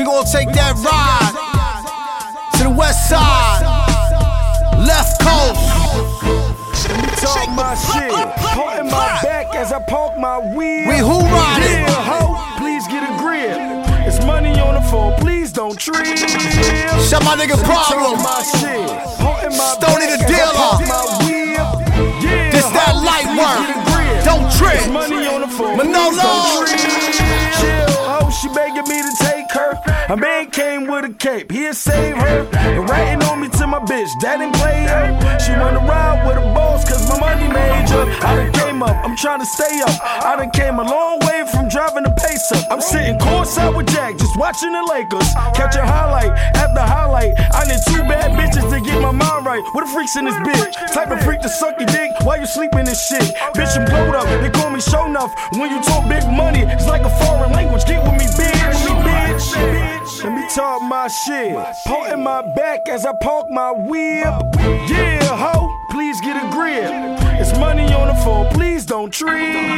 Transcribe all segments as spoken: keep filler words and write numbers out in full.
We gon' take that ride to the west side, left coast. Let me talk my shit, holding my back as I park my wheel. We who riding? Yeah, ho, please get a grip. It's money on the floor, please don't trip. Shut my nigga Problem. My shit, holding my Stoney the dealer. Yeah, this that light work. Don't trip. It's money on the floor, Manolo. don't trip. Chill, ho, she begging me to take her. A man came with a cape, he'll save her. And writing on me to my bitch, that didn't play her. She wanna ride with a boss, cause my money major. I done came up, I'm trying to stay up. I done came a long way from driving the pace up. I'm sitting courtside with Jack, just watching the Lakers. Catch a highlight after highlight. I need two bad bitches to get my mind right. What a freaks in this bitch. Type of freak to suck your dick while you sleeping this shit. Bitch, I'm blowed up, they call me show enough. When you talk big money, it's like a foreign language. Get with me, bitch, bitch. Let me talk my shit, holding my back as I park my wheel. Yeah, ho, please get a grip. It's money on the floor, please don't trip.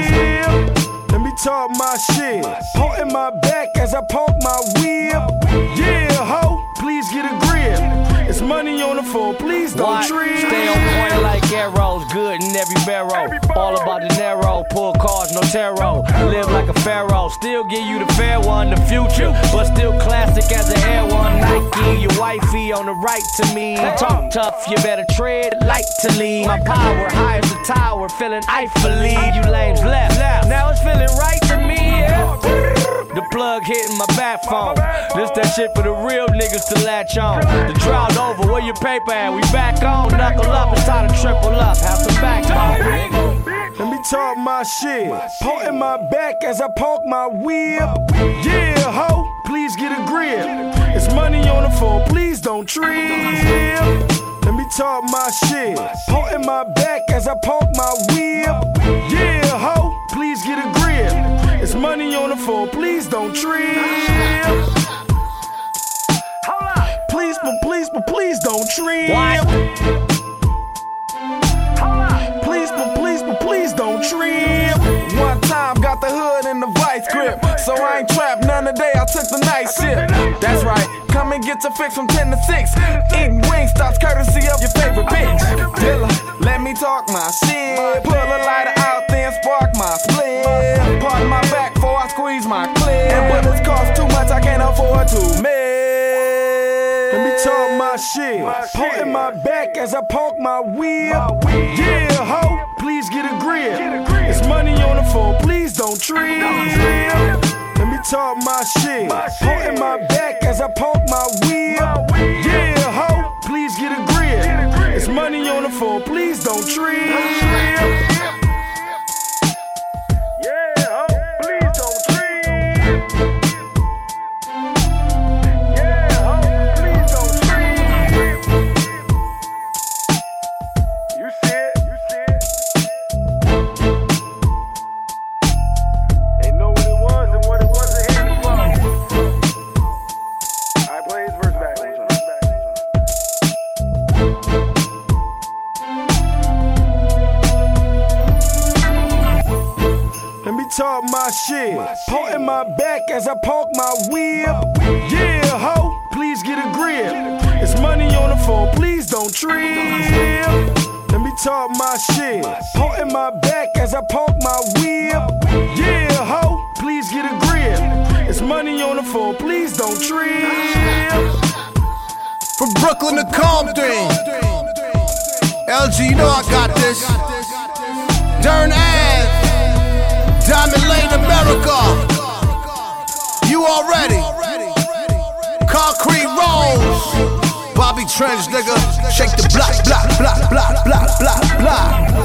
Let me talk my shit, holding my back as I park my wheel. Yeah, ho, please get a grip. It's money on the floor, please don't What? trip. Stay on point like arrows, good in every barrel. All about the narrow, pull cards, no tarot. Live like a pharaoh, still give you the fair one, the future, but still classic as an air one. Nike, your wifey on the right to me. Talk tough, you better tread lightly. My power high as a tower, feeling Eiffel-y. You lames left, now it's feeling right to me. Yeah. The plug hitting my back phone. This that shit for the real niggas to latch on. The trial's over, where your paper at? We back on, knuckle up, it's time to triple up. Have some backbone, nigga. Let me talk my shit, holding my back as I park my wheel. Yeah, ho, please get a grip. It's money on the floor, please don't trip. Let me talk my shit, holding my back as I park my wheel. Yeah, ho, please get a grip. It's money on the floor, please don't trip. Please, but please, but please don't trip. Please, but please, but please don't trip. One time got the hood in the vice grip, so I ain't trapped none today. I took the night shift. That's right, come and get your fix from ten to six. Eating wing stops courtesy of your favorite bitch. Dilla, let me talk my shit. Pull a lighter out, then spark my split. Pardon my back before I squeeze my clip. And bullets cost too much, I can't afford to miss. Let me talk my shit, holding my back as I park my wheel. Yeah, ho, please get a grip. It's money on the floor, please don't trip. Let me talk my shit, holding my back as I park my wheel. Yeah, ho, please get a grip. It's money on the floor, please don't trip. Yeah, ho, please don't trip. Talk my shit, holding my back as I park my wheel. Yeah, ho, please get a grip. It's money on the floor, please don't trip. Let me talk my shit, holding my back as I park my wheel. Yeah, ho, please get a grip. It's money on the floor, please don't trip. From Brooklyn to Compton, L G, you know I got this. Dern Ave, Diamond Lane, America. You already. Concrete Rose. Bobby Trench, nigga. Shake the block, block, block, block, block, block, block.